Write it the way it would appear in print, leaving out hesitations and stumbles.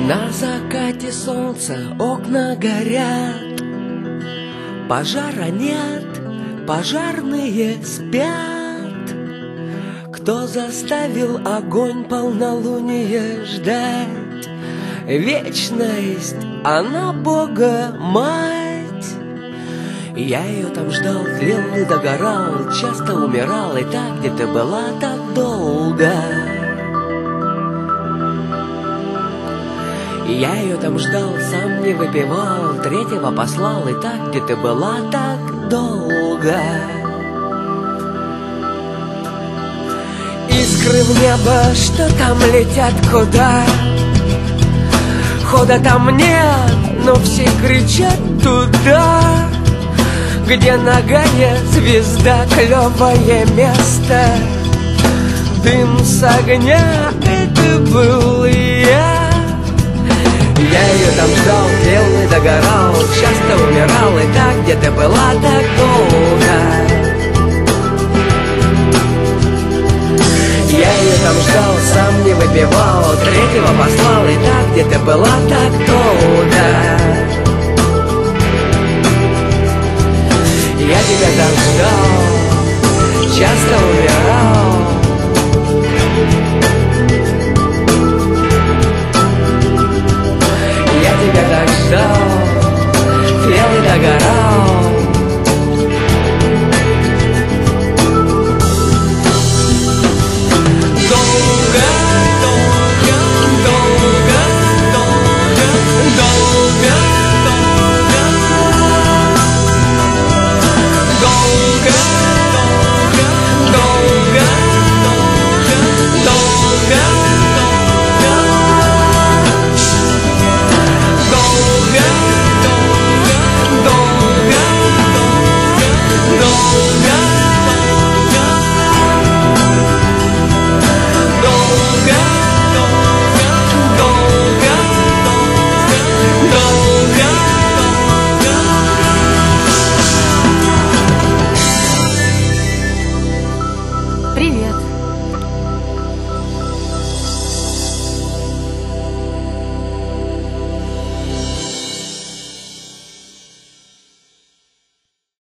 На закате солнца окна горят, пожара нет, пожарные спят. Кто заставил огонь полнолуния ждать? Вечность, она Бога мать. Я ее там ждал, тлел и догорал, часто умирал, и так где ты была так долго. Я ее там ждал, сам не выпивал, третьего послал, и так где ты была так долго. Искры в небо, что там летят куда? Хода там нет, но все кричат туда, где нагая звезда, клевое место. Дым с огня, это был я. Я ее там ждал, тлел и догорал, часто умирал, и так где ты была так долго. Я ее там ждал, сам не выпивал, третьего послал, и так где ты была так долго. Я тебя там ждал, часто умирал.